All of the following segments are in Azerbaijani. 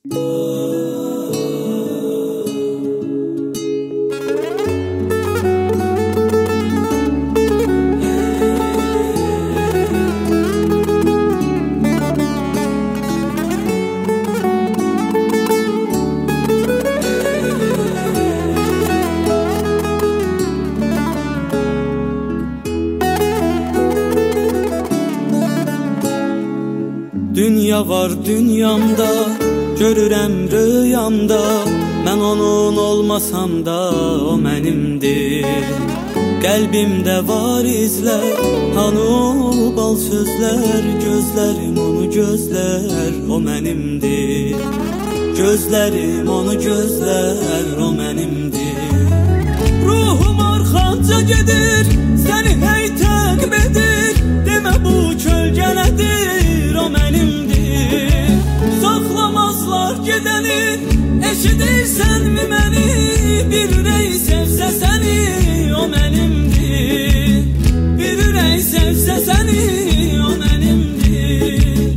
Dünya var dünyamda, görürəm rüyamda, mən onun olmasam da o mənimdir. Qəlbimdə var izlər, hanı o bal sözlər, gözlərim onu gözlər, o mənimdir. Gözlərim onu gözlər, o mənimdir. Ruhum arxanca gedir, səni hey təqib edir, demə bu kölgə nədir, o mənimdir. Saxlamazlar gedəni, eşidirsənmi məni, bir ürək sevsə səni, o mənimdir. Bir ürək sevsə səni, o mənimdir.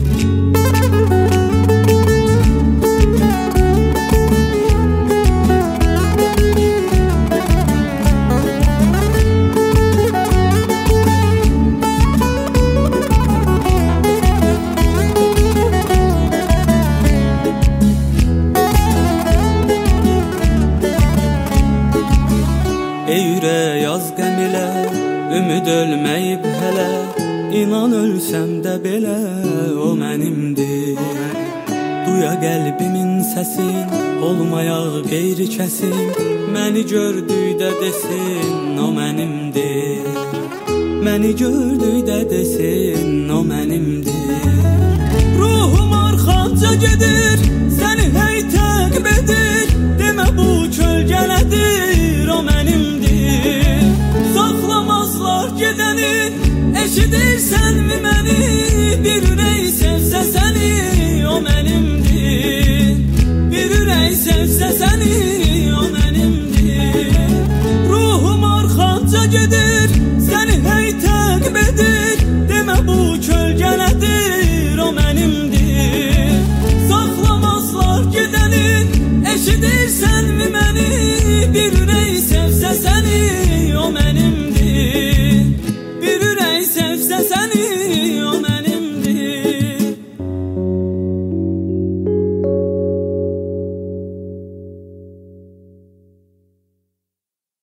Ey ürək yaz qəm ilə, ümid ölməyib hələ, İnan ölsəm də belə o mənimdir. Duya qəlbimin səsin, olmayaq qeyri kəsin, məni gördükdə desin o mənimdir. Məni gördükdə desin o mənimdir. Ruhum arxanca gedir, səni hey təqib edir, demə bu kölgə nədir, o mənimdir. Saxlamazlar gedəni, eşidirsənmi məni, bir